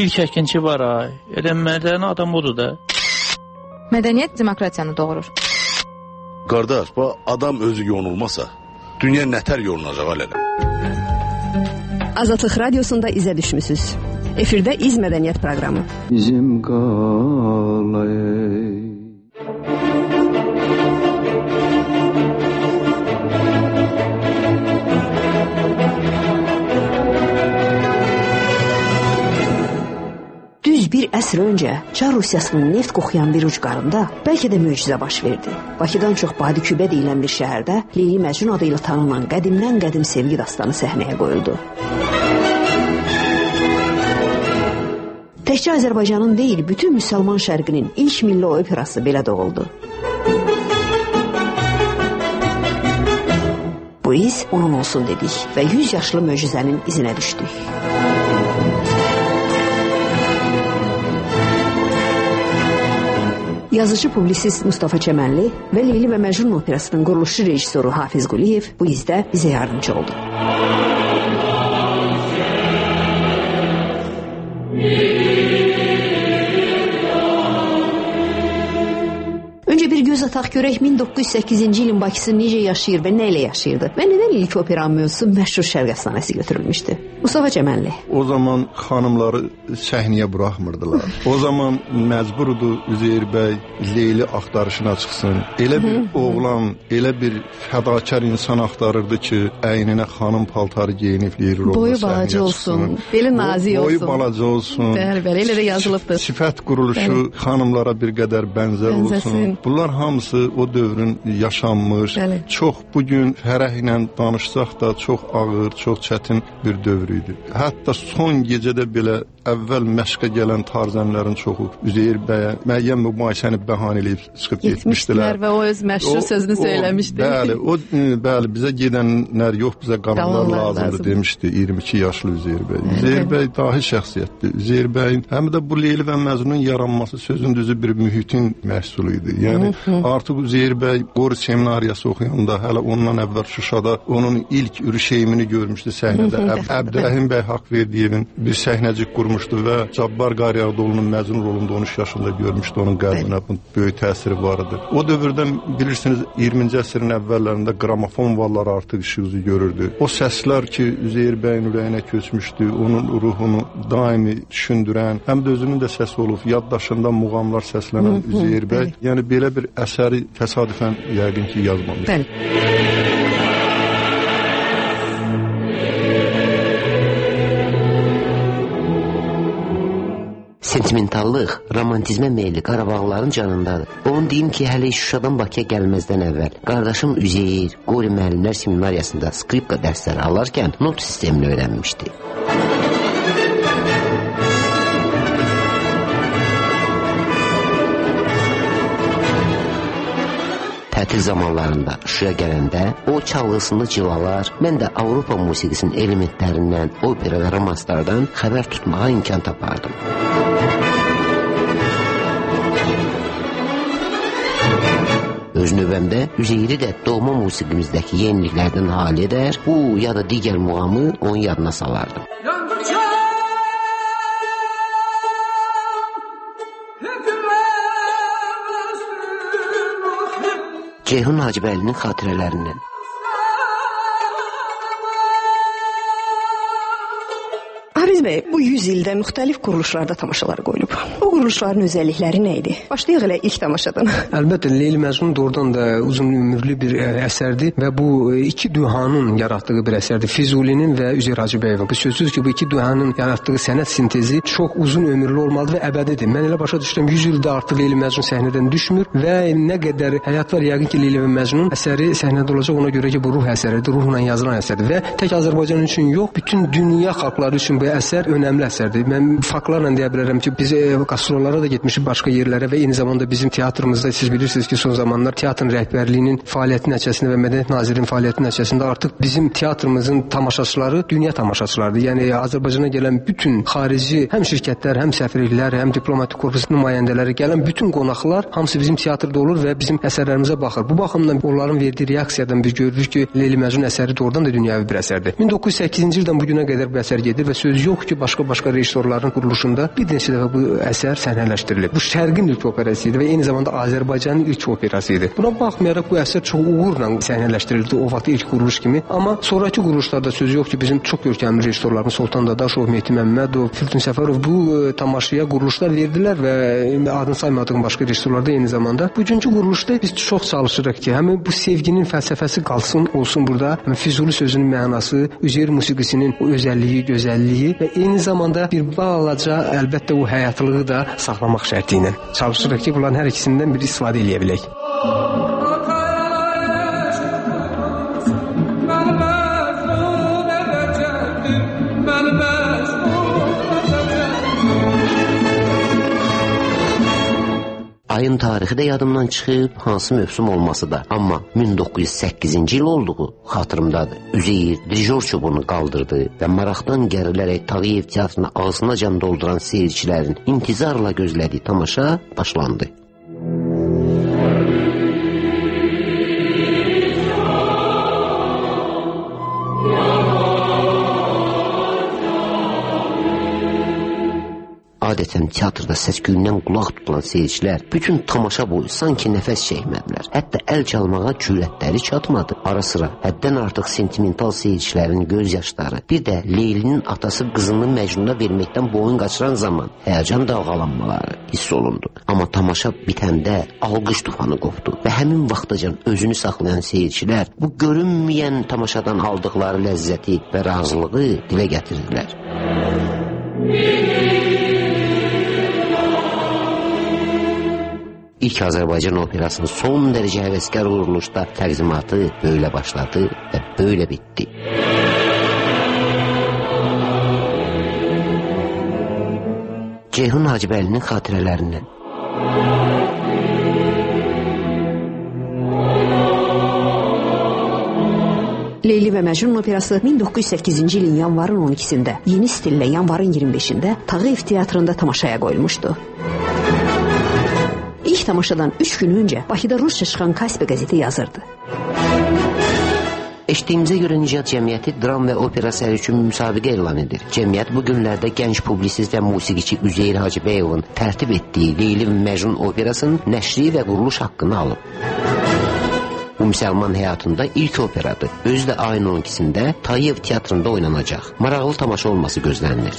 İlk əkinçi var ay. Elə mədəni adam odur da. Mədəniyyət demokratiyanı doğurur. Qardaş, bu adam özü yonulmasa, dünya nətər yolunacaq alələ? Azadlıq Radiosunda izə düşmüsünüz. Efirdə İz Mədəniyyət proqramı. Bizim qalay. Düz bir əsr öncə Çar Rusiyasının neft qoxuyan bir ucqarında bəlkə də möcüzə baş verdi. Bakıdan çox Badikübə deyilən bir şəhərdə Leyli Məcnun adı ilə tanınan qədimdən qədim sevgi dastanı səhnəyə qoyuldu. Təkcə Azərbaycanın deyil, bütün müsəlman şərqinin ilk milli operası belə doğuldu. Bu iz onun olsun dedik və 100 yaşlı möcüzənin izinə düşdük. Yazıcı publisist Mustafa Çəmənli və Leyli və Məcnun operasının quruluşçu rejissoru Hafiz Quliyev bu izdə bizə yardımcı oldu. Öncə bir göz ataq görək 1908-ci ilin Bakısı necə yaşayır və nə ilə yaşayırdı və nədən ilk operanın mövzusu məşhur Şərq əfsanəsi götürülmüşdü. Mustafa Çəmənli. O zaman xanımları səhnəyə buraxmırdılar. O zaman məcburdu Üzeyir bəy Leyli axtarışına çıxsın. Elə bir oğlan, elə bir fədakar insan axtarırdı ki, əyninə xanım paltarı geyinib Leyli roluna boyu balaca olsun, beli nazik olsun. Boyu balaca olsun. Bəli, elə də yazılıbdır. Sifət quruluşu xanımlara bir qədər bənzər olsun. Bunlar hamısı o dövrün yaşanmış, çox bugün fərəhlə danışsaq da çox ağır, çox çətin bir dövr idi. Hətta son gecədə belə əvvəl məşqə gələn tarzənlərin çoxu Üzeyir bəyə müəyyən mübahisəni bəhanə eləyib çıxıb getmişdilər və o öz məşhur sözünü söyləmişdi. Bəli, bizə gedənlər yox, bizə qalanlar lazımdır demişdi 22 yaşlı Üzeyir bəy. Üzeyir bəy dahi şəxsiyyətdir. Üzeyir bəyin həm də bu Leyli və Məcnunun yaranması sözün düzü bir mühitin məhsulu idi. Yəni artıq Üzeyir bəy Qori seminariyası oxuyanda, hələ ondan əvvəl Şuşada onun ilk ürüşeymini görmüşdü səhnədə. Əbdürrəhim bəy Haqverdiyevin bir səhnəcik qurmuşdu və Cabbar Qaryağdıoğlu'nun Məcnun rolunda 13 yaşında görmüşdü. Onun qəlbinə böyük təsiri var idi. O dövrdən bilirsiniz 20-ci əsrin əvvəllərində qramofon valları artıq işığı görürdü. O səslər ki Üzeyir bəyin ürəyinə köçmüşdü, onun ruhunu daimi düşündürən, həm də özünün də səsi olub, yaddaşında muğamlar səslənən Üzeyir bəy, yəni belə bir əsəri təsadüfən yəqin ki yazmamış. Bəli. Sentimentallıq, romantizmə meyli Qarabağlıların canındadır. Onun deyim ki, hələ Şuşadan Bakıya gəlməzdən əvvəl qardaşım Üzeyir, Qori müəllimlər seminariyasında skripka dərsləri alarkən not sistemini öyrənmişdi. Tətil zamanlarında Şuşaya gələndə o çalğısında cilalar, mən də Avropa musiqisinin elementlərindən, opera və romanslardan xəbər tutmağa imkan tapardım. Öz növbəmdə Üzeyiri də doğma musiqimizdəki yeniliklərdən hal edər, bu ya da digər muğamı onun yadına salardım. Ceyhun Hacıbəylinin xatirələrindən. Hafiz bəy, bu 100 ildə müxtəlif quruluşlarda tamaşalar qoyulub. O quruluşların özəllikləri nə idi? Başlayaq elə ilk tamaşadan. Əlbəttə, Leyli Məcnun doğrudan da uzun ömürlü bir əsərdir və bu iki dühanın yaratdığı bir əsərdir. Füzulinin və Üzeyir Hacıbəyevin. Bu sözsüz ki, bu iki dühanın yaratdığı sənət sintezi çox uzun ömürlü olmalıdır və əbədidir. Mən elə başa düşürəm, 100 ildə artıq Leyli Məcnun səhnədən düşmür və nə qədər həyat var, yəqin ki, Leyli və Məcnun əsəri səhnədə olacaq, ona görə ki, bu ruh əsəridir, ruhla yazılan əsərdir və tək Azərbaycan üçün yox, bütün dünya xalqları üçün bu əsər önəmli əsərdir. Mən faktlarla deyə bilərəm ki, biz qastrollara da getmişik başqa yerlərə və eyni zamanda bizim teatrımızda siz bilirsiniz ki, son zamanlar teatrın rəhbərliyinin fəaliyyəti nəticəsində və Mədəniyyət Nazirinin fəaliyyəti nəticəsində artıq bizim teatrımızın tamaşaçıları dünya tamaşaçılarıdır. Yəni Azərbaycana gələn bütün xarici həm şirkətlər, həm səfirliklər, həm diplomatik korpus nümayəndələri gələn bütün qonaqlar hamısı bizim teatrda olur və bizim əsərlərimizə baxır. Bu baxımdan onların verdiyi reaksiyadan biz görürük ki, Leyli Məcnun əsəri doğrudan da dünyəvi bir əsərdir. 1908-ci ildən bu günə qədər bu əsər gedir və söz yox ki, başqa rejissorların quruluşunda bir neçə dəfə bu əsər səhnələşdirilib. Bu Şərqin ilk operası idi və eyni zamanda Azərbaycanın ilk operası idi. Buna baxmayaraq bu əsər çox uğurla səhnələşdirildi o vaxt ilk quruluş kimi. Amma sonrakı quruluşlarda sözü yox ki, bizim çox görkəmli rejissorlarımız Sultan Dadaşov, Mehdi Məmmədov, Firdun Səfərov bu tamaşaya quruluşlar verdilər və adını saymadığım başqa rejissorlar da eyni zamanda. Bugünkü quruluşda biz çox çalışırıq ki, həmin bu sevginin fəlsəfəsi qalsın, olsun burada. Füzuli sözünün mənası, Üzeyir musiqisinin o özəlliyi, gözəlliyi və eyni zamanda bir balaca əlbəttə o həyatlığı da saxlamaq şərti ilə. Çalışırıq ki, bunların hər ikisindən bir istifadə edə bilək. Ayın tarixi də yadımdan çıxıb, hansı mövsüm olması da. Amma 1908-ci il olduğu xatırımdadır. Üzeyir dirijor çubuğunu qaldırdı və maraqdan gərilərək Tağıyev teatrına ağzınacan dolduran seyircilərin intizarla gözlədiyi tamaşa başlandı. Adətən teatrda səs-küyündən qulaq tutulan seyircilər bütün tamaşa boyu sanki nəfəs çəkmədilər. Hətta əl çalmağa cürətləri çatmadı. Ara sıra həddən artıq sentimental seyircilərin göz yaşları, bir də Leylinin atası qızını Məcnuna verməkdən boyun qaçıran zaman həyəcan dalğalanmaları hiss olundu. Amma tamaşa bitəndə alqış tufanı qopdu və həmin vaxtacan özünü saxlayan seyircilər bu görünməyən tamaşadan aldıqları ləzzəti və razılığı dilə gətirdilər. İlk Azərbaycan operasının son dərəcə həvəskar quruluşda təqdimatı böyle başladı və böyle bitti. Ceyhun Hacıbəylinin xatirələrindən. Leyli və Məcnun operası 1908-ci ilin yanvarın 12-sində, yeni stillə yanvarın 25-də Tağıyev teatrında tamaşaya qoyulmuşdu. İlk tamaşadan 3 gün öncə Bakıda Rusça çıxan Kaspi qəzeti yazırdı. Eşitdiyimizə görə Nicat Cəmiyyəti dram və opera əsəri üçün müsabiqə elan edir. Cəmiyyət bu günlərdə gənc publisist və musiqiçi Üzeyir Hacıbəyovun tərtib etdiyi Leyli və Məcnun operasının nəşri və quruluş haqqını alıb. Bu müsəlman həyatında ilk operadır. Özü də ayın 12-sində Tağıyev teatrında oynanacaq. Maraqlı tamaşa olması gözlənilir.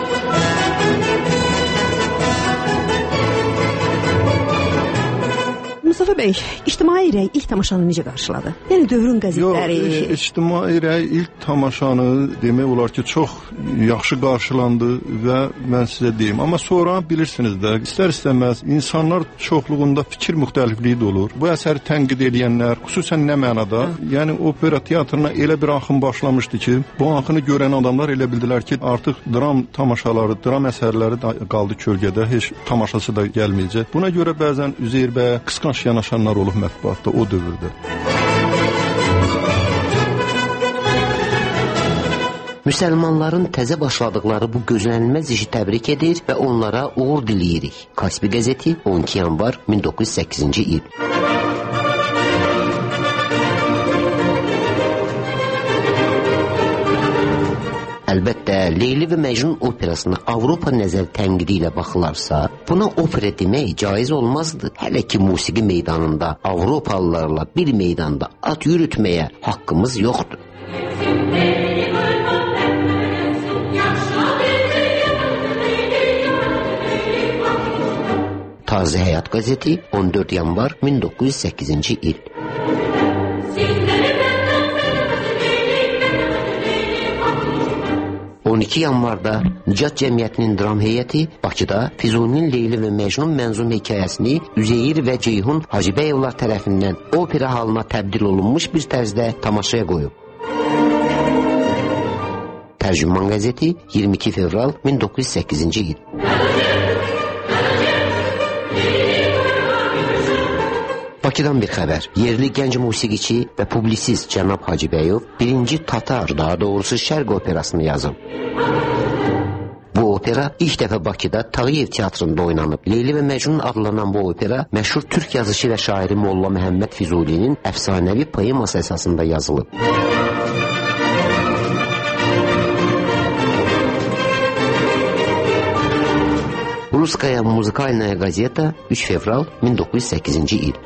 Mustafa bəy, ictimai rəy ilk tamaşanı necə qarşıladı? Yəni dövrün qəzetləri... Yox, ictimai rəy ilk tamaşanı demək olar ki, çox yaxşı qarşılandı və mən sizə deyim. Amma sonra bilirsiniz də, istər-istəməz insanlar çoxluğunda fikir müxtəlifliyi də olur. Bu əsəri tənqid edənlər, xüsusən nə mənada, yəni opera teatrına elə bir axın başlamışdı ki, bu axını görən adamlar elə bildilər ki, artıq dram tamaşaları, dram əsərləri qaldı kölgədə, heç tamaşası da gəlməyəcək. Buna görə bəzən Üzeyir bəyə qısqanc yanaşanlar olub mətbuatda o dövrdə. Müsəlmanların təzə başladıqları bu gözlənilməz işi təbrik edir və onlara uğur diləyirik. Kaspi qəzeti 12 yanvar 1908-ci il. Əlbəttə, Leyli və Məcnun operasına Avropa nəzər tənqidi ilə baxılarsa, buna opera demək caiz olmazdı. Hələ ki, musiqi meydanında Avropalılarla bir meydanda at yürütməyə haqqımız yoxdur. Taze Həyat qəzeti 14 yanvar 1908-ci il. 12 yanvarda Nicat Cəmiyyətinin dram heyəti Bakıda Füzulinin Leyli və Məcnun mənzum hekayəsini Üzeyir və Ceyhun Hacıbəyovlar tərəfindən opera halına təbdil olunmuş bir tərzdə tamaşaya qoyub. Tərcüman qəzeti 22 fevral 1908-ci il. Bakıdan bir xəbər. Yerli gənc musiqiçi və publisist cənab Hacıbəyov birinci Tatar, daha doğrusu Şərq operasını yazıb. Bu opera ilk dəfə Bakıda Tağıyev teatrında oynanıb. Leyli və Məcnun adlanan bu opera məşhur türk yazışı və şairi Molla Məhəmməd Füzulinin əfsanəvi poeması əsasında yazılıb. Russkaya Muzikalnaya Gazeta 3 fevral 1908-ci il.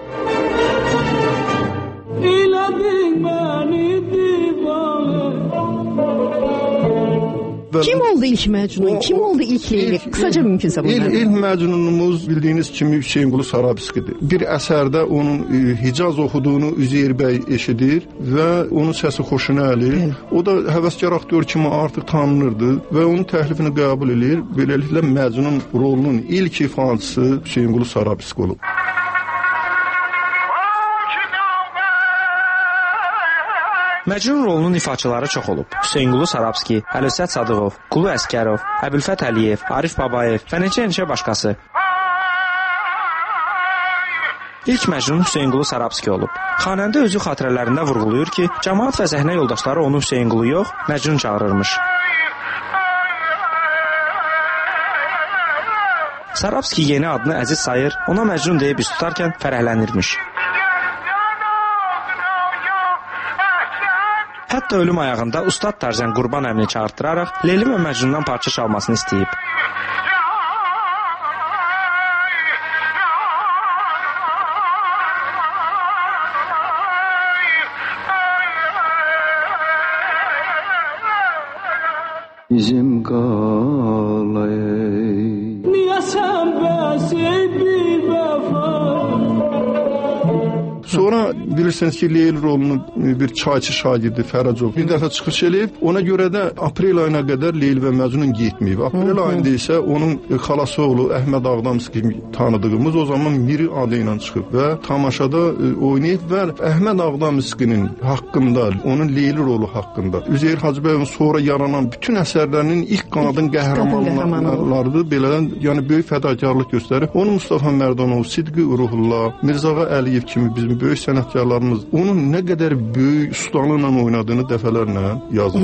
Kim oldu ilk Məcnun? Kim oldu ilk Leyli? Kısaca mümkünsə bunlar. İlk Məcnunumuz bildiyiniz kimi Hüseynqulu Sarabskidir. Bir əsərdə onun Hicaz oxuduğunu Üzeyir bəy eşidir və onun səsi xoşuna gəlir. O da həvəskar aktyor kimi artıq tanınırdı və onun təklifini qəbul edir. Beləliklə Məcnun rolunun ilk ifaçısı Hüseynqulu Sarabski olub. Məcnun rolunun ifaçıları çox olub. Hüseynqulu Sarabski, Əlövsət Sadıqov, Qulu Əskərov, Əbülfət Əliyev, Arif Babayev və neçə başqası. İlk Məcnun Hüseynqulu Sarabski olub. Xanəndə özü xatirələrində vurğulayır ki, cəmaət və səhnə yoldaşları onu Hüseynqulu yox, Məcnun çağırırmış. Sarabski yeni adını Əziz sayır, ona Məcnun deyib üst tutarkən fərəhlənirmiş. Hətta ölüm ayağında Ustad Tarzan Qurban əmini çağırtdıraraq Leyli və Məcnundan parça çalmasını istəyib. Bizim qalayı niyə sən bəsey bir vəfa. Sonra bilirsiniz ki, Leyli rolunu bir çayçı şagirdi Fərəcov bir dəfə çıxış edib. Ona görə də aprel ayına qədər Leyli və Məcnun getməyib. Aprel ayında isə onun xalası oğlu Əhməd Ağdamski tanıdığımız o zaman Miri adı ilə çıxıb və tamaşada oynayıb və Əhməd Ağdamskinin haqqında, onun Leyli rolu haqqında Üzeyir Hacıbəyovun sonra yaranan bütün əsərlərinin ilk qanadın qəhrəmanlarıdır. Belədən, yəni böyük fədakarlıq göstərir. Onu Mustafa Mərdanov, Sidqi Ruhullah, Mirzağa Əliyev kimi bizim böyük sənətkarlarımız onun nə qədər böyük ustalıqla oynadığını dəfələrlə yazır.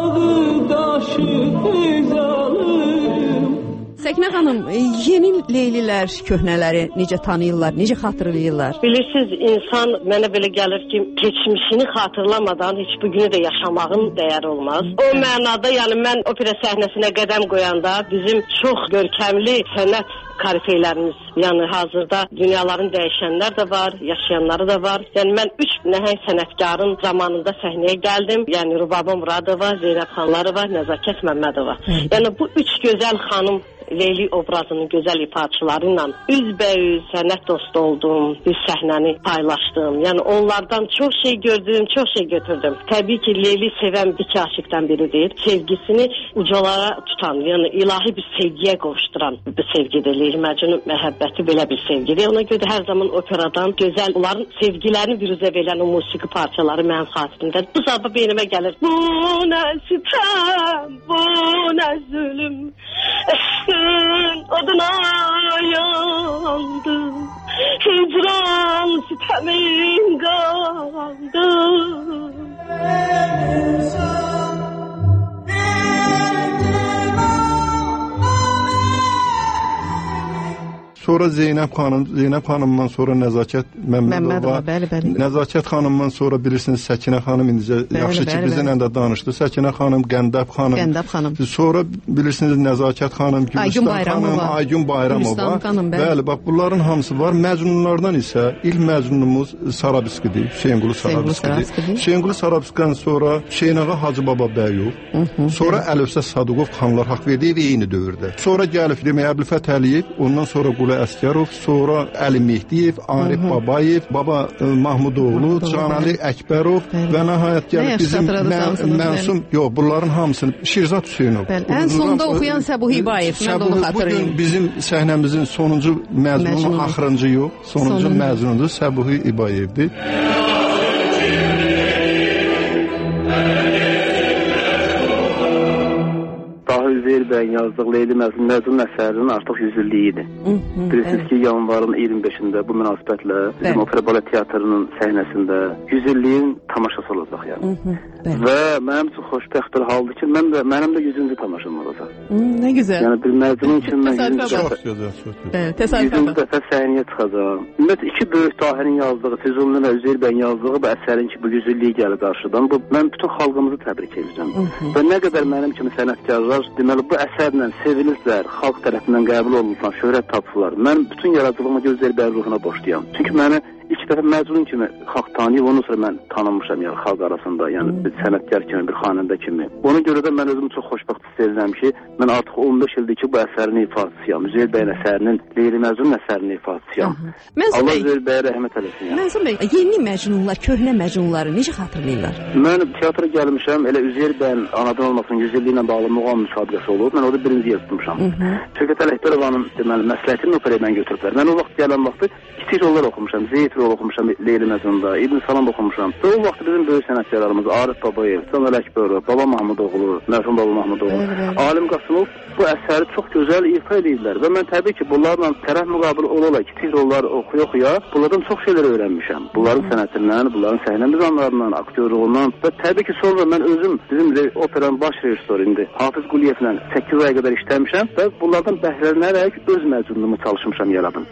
Səkinə xanım, yeni Leylilər köhnələri necə tanıyırlar, necə xatırlayırlar? Bilirsiniz, insan mənə belə gəlir ki, keçmişini xatırlamadan heç bugünü də yaşamağın dəyəri olmaz. O mənada, yəni mən opera səhnəsinə qədəm qoyanda bizim çox görkəmli sənət karifeylərimiz, yəni hazırda dünyaların dəyişənlər də var, yaşayanları da var. Yəni mən 3 nəhəng sənətkarın zamanında səhnəyə gəldim. Yəni Rubaba Muradova, Zeynəb xanları var, Nəzakət Məmmədova. Yəni bu 3 gözəl xanım Leyli obrazının gözəl ifaçıları ilə üzbəüz sənət dostu oldum, bir səhnəni paylaşdım. Yəni onlardan çox şey gördüm, çox şey götürdüm. Təbii ki, Leyli sevən iki aşıqdan biridir. Sevgisini ucalara tutan, yəni ilahi bir sevgiyə qovuşduran bir sevgidir. Leyli Məcnun məhəbbəti belə bir sevgidir. Ona görə hər zaman operadan gözəl, onların sevgilərini biruzə verən o musiqi parçaları mənim xatirimdə. Bu sabah beynimə gəlir. Bu nə sitem, bu nə zulüm. Adına yandım, hicran sitemin kaldı. Sonra Zeynəb xanımdan sonra Nəzakət Məmmədova, Nəzakət xanımdan sonra bilirsiniz Səkinə xanım indicə yaxşı ki bizimlə də danışdı. Səkinə xanım, Qəndəb xanım. Sonra bilirsiniz Nəzakət xanım, Gülüstan xanım, Aygün Bayramova. Bəli, bax bunların hamısı var. Məcnunlardan isə ilk məcnunumuz Sarabskidir, Hüseynqulu Sarabskidir. Hüseynqulu Sarabskidən sonra Hüseynağa Hacı Baba Bəyov, sonra Əlövsət Sadıqov xanlar haqq verdiyi eyni dövrdə. Sonra gəlib demək Əbülfət Əliyev, ondan sonra Qulu Əskərov, sonra Əli Mehdiyev, Arif Babayev, Baba Mahmudoğlu, Canəli Əkbərov və nəhayət gəlib bizim Məsum, yox, bunların hamısını Şirzad Hüseynov. Ən sonda oxuyan Səbuhi İbayev, mən onu xatırlayım. Bugün bizim səhnəmizin sonuncu məzunu, axırıncı yox, sonuncu məzunundur Səbuhi İbayevdir. Üzeyir bəyin yazdığı Leyli Məcnun əsərinin artıq 100 illiyi idi. Bilirsiniz ki, yanvarın 25-də bu münasibətlə bizim Opera Balet Teatrının səhnəsində 100 illiyin tamaşası olacaq yəni. Və mənim üçün xoşbəxt bir haldır ki, mənim də 100-cü tamaşam olacaq. Nə gözəl. Yəni bir Məcnun üçün mən 100-cü dəfə səhnəyə çıxacağam. Ümumiyyətlə, iki böyük dahirin yazdığı, Füzulinin və Üzeyir bəyin yazdığı bu əsərin ki, bu 100 illiyi gəlir qarşıdan. Mən bütün xalqımızı təbrik edirəm. Və nə qədər mənim kimi sənətkarlar deməli, bu əsərlə sevilirlər, xalq tərəfindən qəbul olunurlar, şöhrət tapırlar. Mən bütün yaradıcılığımı Gözəl bəy ruhuna borcluyam. Çünki məni ilk dəfə Məcnun kimi xalq tanıyıb, ondan sonra mən tanınmışam, yəni xalq arasında, yəni bir sənətkar kimi, bir xanəndə kimi. Ona görə də mən özümü çox xoşbəxt hiss edirəm ki, mən artıq 15 ildir ki, bu əsərin ifaçısıyam. Üzeyir bəyin əsərinin, Leyli Məcnun əsərinin ifaçısıyam. Allah Üzeyir bəyə rəhmət eləsin. Mənsum bəy, yeni Məcnunlar, köhnə Məcnunları necə xatırlayırlar? Mən teatra gəlmişəm, elə Üzeyir bəyin anadan olmasının 100 illiyi ilə bağlı muğam müsabiqəsi olub. Mən orada birinci yer tutmuşam. Şövkət Ələkbərovanın deməli məsləhətini operaya mən götürüblər. Mən o vaxt gələn vaxtı kiçik rollar oxumuşam, Zeyt rol oxumuşam Leyli Məcnunda, İbn Salam oxumuşam. Və o vaxt bizim böyük sənətkarlarımız Arif Babayev, Camal Əkbərov, Baba Mahmudoğlu, mərhum Baba Mahmudoğlu, Alim Qasımov bu əsəri çox gözəl ifa edirlər və mən təbii ki, bunlarla tərəf müqabil ola-ola kiçik rollar oxuya-oxuya bunlardan çox şeylər öyrənmişəm. Bunların sənətindən, bunların səhnə mizanlarından, aktyorluğundan və təbii ki, sonra mən özüm bizim operanın baş rejissoruydu, Hafiz Quliyevlə 8 aya qədər işləmişəm və bunlardan bəhrələnərək öz məcnunumu çalışmışam yaradım.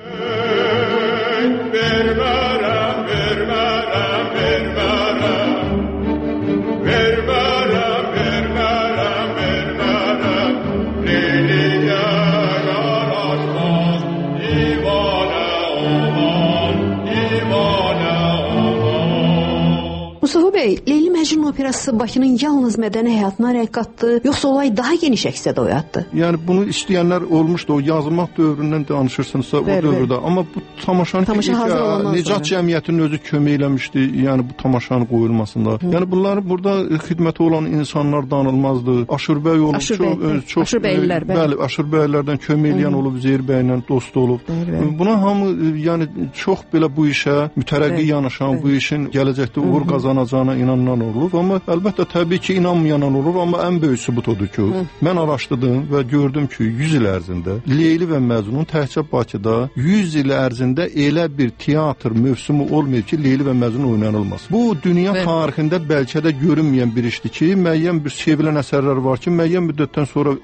Mustafa bəy, Leyli Məcnun operası Bakının yalnız mədəni həyatına rəng qatdı, yoxsa olay daha geniş əksədə oyatdı? Yəni bunu istəyənlər olmuşdu, o yazılmaq dövründən danışırsınızsa o dövrdə. Amma bu tamaşanın Nicat Cəmiyyətinin özü kömək eləmişdi, yəni bu tamaşanın qoyulmasında. Yəni bunların burada xidməti olan insanlar danılmazdı. Aşurbəy olub, çox bəli, Aşurbəylərdən kömək eləyən olub, Üzeyir bəylə dost olub. Buna hamı yəni çox belə bu işə mütərəqqi yanaşan, bu işin gələcəkdə uğur qazanacağına inanan olub, amma əlbəttə təbii ki, inanmayan olub, amma ən böyük sübut odur ki, mən araşdırdım və gördüm ki, 100 il ərzində Leyli və Məcnun təkcə Bakıda 100 il ərzində elə bir teatr mövsümü olmayıb ki, Leyli və Məcnun oynanılmaz. Bu dünya tarixində bəlkə də görünməyən bir işdir ki, müəyyən bir sevilən əsərlər var ki, müəyyən müddətdən sonra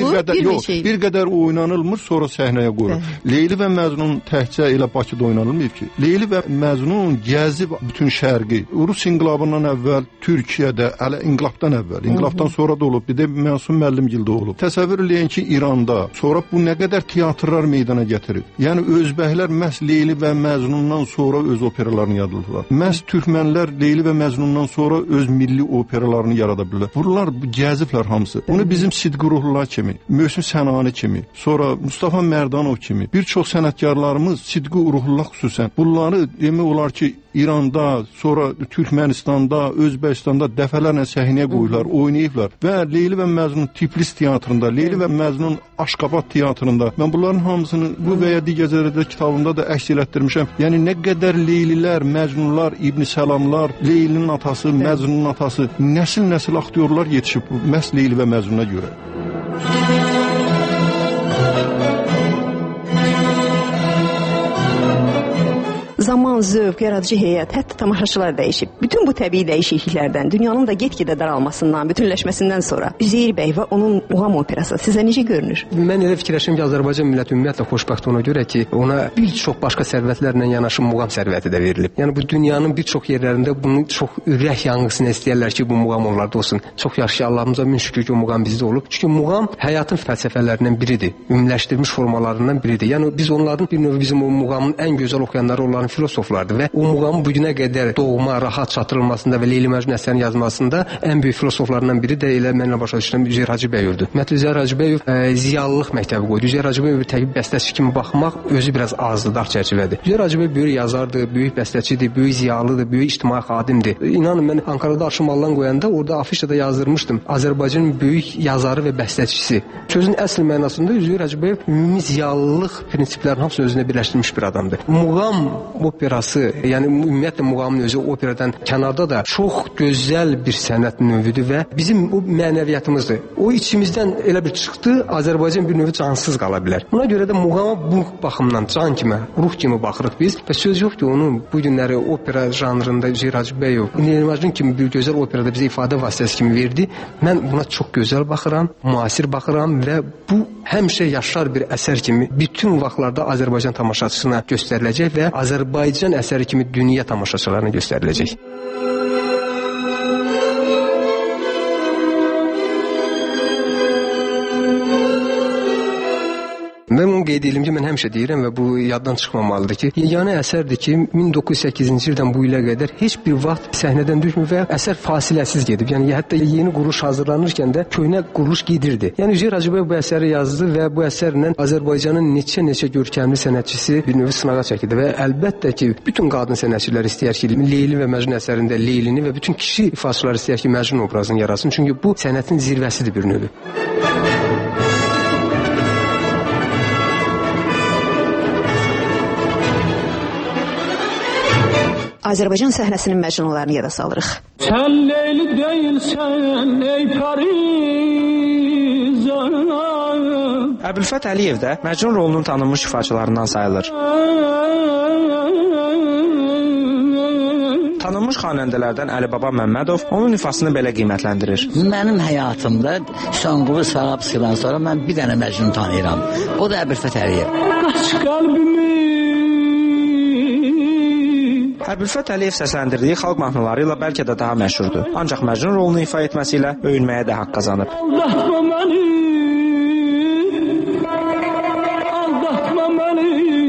bir qədər oynanılmır, sonra səhnəyə qoyulur. Leyli və Məcnun təkcə elə Bakıda oynanılmayıb ki, Leyli və Məcnun gəzib bütün şərqi, Rus inqilabından əvvəl Türkiyədə, hələ inqilabdan əvvəl, inqilabdan sonra da olub, bir də Mənsum müəllimgildə olub. Təsəvvür eləyin ki, İranda, sonra bu nə qədər teatrlar meydana gətirib. Yəni özbəklər məhz Leyli və Məcnundan sonra öz operalarını yaradırlar. Məhz türkmənlər Leyli və Məcnundan sonra öz milli operalarını yarada bilirlər. Bunlar gəziblər hamısı. Bunu bizim Sidqi Ruhullah kimi, Möhsin Sənani kimi, sonra Mustafa Mərdanov kimi bir çox sənətkarlarımız Sidqi Ruhullah xüsusən bunları demək olar ki, İranda, sonra Türkmənistanda, Özbəkistanda dəfələrlə səhnəyə qoyurlar, oynayıblar və Leyli və Məcnun Tiflis teatrında, Leyli və Məcnun Aşqabad teatrında mən bunların hamısını bu və ya digər kitabımda da əks elətdirmişəm. Yəni nə qədər Leylilər, Məcnunlar, İbn Səlamlar, Leylinin atası, Məcnunun atası, nəsil-nəsil aktyorlar yetişib məhz Leyli və Məcnuna görə. Zaman, zövq, yaradıcı heyət, hətta tamaşaçılar dəyişib. Bütün bu təbii dəyişikliklərdən, dünyanın da get-gedə daralmasından, bütünləşməsindən sonra Üzeyir bəy və onun muğam operası sizə necə görünür? Mən elə fikirləşirəm ki, Azərbaycan milləti ümumiyyətlə xoşbəxt ona görə ki, ona bir çox başqa sərvətlərlə yanaşı muğam sərvəti də verilib. Yəni bu dünyanın bir çox yerlərində bunu çox ürək yanğısına istəyirlər ki, bu muğam onlarda olsun. Çox yaxşı, Allahımıza min şükür ki, o muğam bizdə olub. Çünki muğam həyatın fəlsəfələrindən biridir, ümumiləşdirilmiş formalarından biridir. Yəni biz onların bir növ bizim o muğamın ən gözəl oxuyanları onların filosoflardır və o muğamın bu günə qədər doğma, rahat çatdırılmasında və Leyli Məcnun əsərinin yazmasında ən böyük filosoflarından biri də elə mənlə başa düşdüm Üzeyir Hacıbəyovdur. Ümumiyyətlə Üzeyir Hacıbəyov ziyalılıq məktəbi qoydu. Üzeyir Hacıbəyov təbii bəstəçi kimi baxmaq özü biraz azdır, dar çərçivədir. Üzeyir Hacıbəyov böyük yazardır, böyük bəstəçidir, böyük ziyalıdır, böyük ictimai xadimdir. İnanın mən Ankara'da arşimallan qoyanda orada afişada yazdırmışdım. Azərbaycanın böyük yazarı və bəstəçisi. Sözün əsl mənasında Üzeyir Hacıbəyov ümumi ziyalılıq prinsiplərinin hamısını özünə birləşdirmiş bir adamdır. Muğam operası, yəni ümumiyyətlə muğamın özü operadan kənarda da çox gözəl bir sənət növüdür və bizim o mənəviyyatımızdır. O içimizdən elə bir çıxdı, Azərbaycan bir növü cansız qala bilər. Buna görə də muğama bu baxımdan can kimi, ruh kimi baxırıq biz və söz yox ki, onun bu günləri opera janrında Üzeyir Hacıbəyov, Leyli Məcnun kimi bir gözəl operada bizə ifadə vasitəsi kimi verdi. Mən buna çox gözəl baxıram, müasir baxıram və bu həmişə yaşar bir əsər kimi bütün vaxtlarda Azərbaycan tamaşaçısına göstəriləcək və Azərbaycan əsəri kimi dünya tamaşaçılarına göstəriləcək. qeyd edim ki, mən həmişə deyirəm və bu yaddan çıxmamalıdır ki, yeganə əsərdir ki, 1908-ci ildən bu ilə qədər heç bir vaxt səhnədən düşmür və əsər fasiləsiz gedib. Yəni hətta yeni quruluş hazırlanırkən də köhnə quruluş gedirdi. Yəni Üzeyir Hacıbəyev bu əsəri yazdı və bu əsərlə Azərbaycanın neçə görkəmli sənətçisi bir növ sınağa çəkildi və əlbəttə ki, bütün qadın sənətçilər istəyər ki, Leyli və Məcnun əsərində Leylini və bütün kişi ifaçılar istəyər ki, Məcnun obrazını yaratsın. Çünki bu sənətin zirvəsidir bir növü. Azərbaycan səhnəsinin məcnunlarını yada salırıq. Sən Leyli deyilsən, ey Parizana. Əbülfət Əliyev də Məcnun rolunun tanınmış ifaçılarından sayılır. Tanınmış xanəndələrdən Əli Baba Məmmədov onun ifasını belə qiymətləndirir. Mənim həyatımda Şanqulu Sarabskidən sonra mən bir dənə Məcnun tanıyıram. O da Əbülfət Əliyev. Qaç qəlbimi. Əbülfət Əliyev səsləndirdiyi xalq mahnıları ilə bəlkə də daha məşhurdur. Ancaq Məcnun rolunu ifa etməsi ilə öyünməyə də haqq qazanıb. Aldatma məni. Aldatma məni.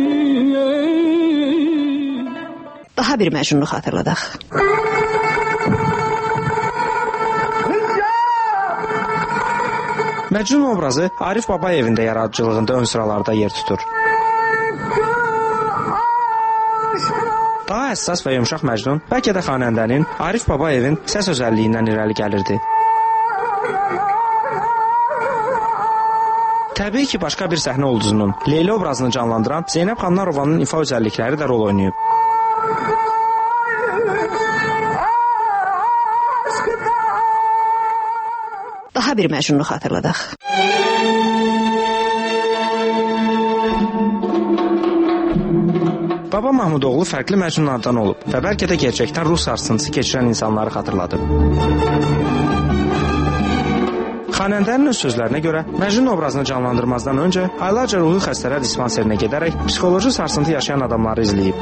Daha bir Məcnunu xatırladaq. Məcnun obrazı Arif Babayevin də yaradıcılığında ön sıralarda yer tutur. Daha həssas və yumşaq Məcnun bəlkə də xanəndənin Arif Babayevin səs özəlliyindən irəli gəlirdi. Təbii ki, başqa bir səhnə ulduzunun Leyli obrazını canlandıran Zeynəb Xanlarovanın ifa özəllikləri də rol oynayıb. Daha bir Məcnunu xatırladaq. Baba Mahmudoğlu fərqli məcnunlardan olub və bəlkə də gerçəkdən ruh sarsıntısı keçirən insanları xatırladıb. Xanəndənin öz sözlərinə görə Məcnun obrazını canlandırmazdan öncə aylarca ruhi xəstələr dispanserinə gedərək psixoloji sarsıntı yaşayan adamları izləyib.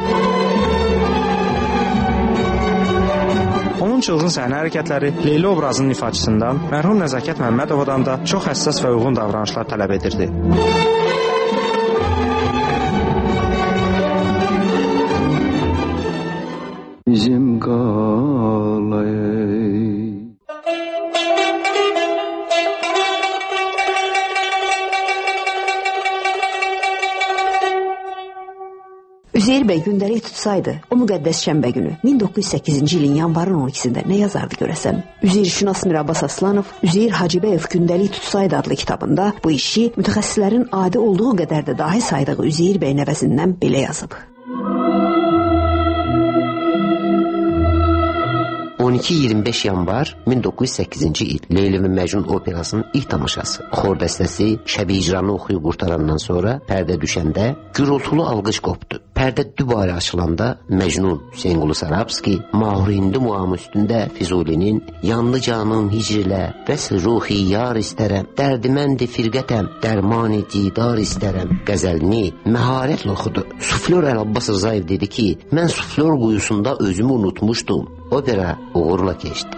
Onun çılğın səhnə hərəkətləri Leyli obrazının ifaçısından mərhum Nəzakət Məmmədovadan da çox həssas və uyğun davranışlar tələb edirdi. Bizim qalay. Üzeyir bəy gündəlik tutsaydı, o müqəddəs şənbə günü 1908-ci ilin yanvarın 12-sində nə yazardı görəsən? Üzeyir şünas Mir Abbas Aslanov Üzeyir Hacıbəyev gündəlik tutsaydı adlı kitabında bu işi mütəxəssislərin adi olduğu qədər də dahi saydığı Üzeyir bəyin əvəzindən belə yazıb. 12-25 yanvar 1908-ci il Leyli və Məcnun operasının ilk tamaşası. Xor dəstəsi şəbi icranı oxuyub qurtarandan sonra pərdə düşəndə gürültülü alqış qopdu. Pərdə dübarə açılanda Məcnun Hüseynqulu Sarabski Mahur Hindi muamı üstündə Füzulinin yandı canım hicrilə vəsl ruhi yar istərəm, dərdiməndi firqətəm, dərmani cidar istərəm qəzəlini məharətlə oxudu. Suflör Əl-Abbas Rzayev dedi ki, mən suflör quyusunda özümü unutmuşdum. Opera uğurla keçdi.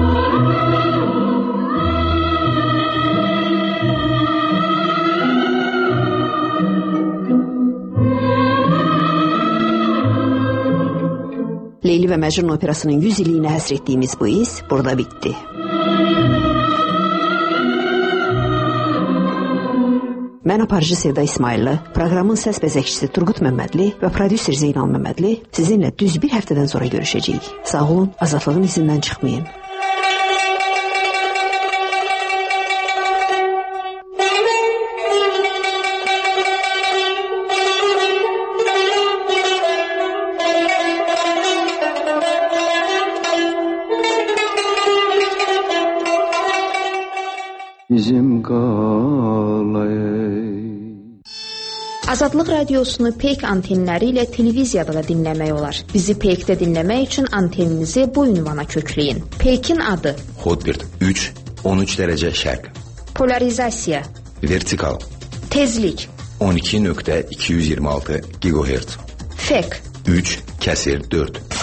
Leyli və Məcnun operasının 100 illiyinə həsr etdiyimiz bu iz burada bitdi. Mən aparıcı Sevda İsmailli, proqramın səs bəzəkçisi Turqut Məmmədli və prodüser Zeynal Məmmədli sizinlə düz bir həftədən sonra görüşəcəyik. Sağ olun, azadlığın izindən çıxmayın. Bizim qalay. Azadlıq radiosunu Peyk antenləri ilə televiziyada da dinləmək olar. Bizi Peykdə dinləmək üçün anteninizi bu ünvana kökləyin. Peykin adı: Hotbird 3, 13 dərəcə şərq. Polarizasiya: Vertikal. Tezlik: 12.226 GHz. Fek: 3/4.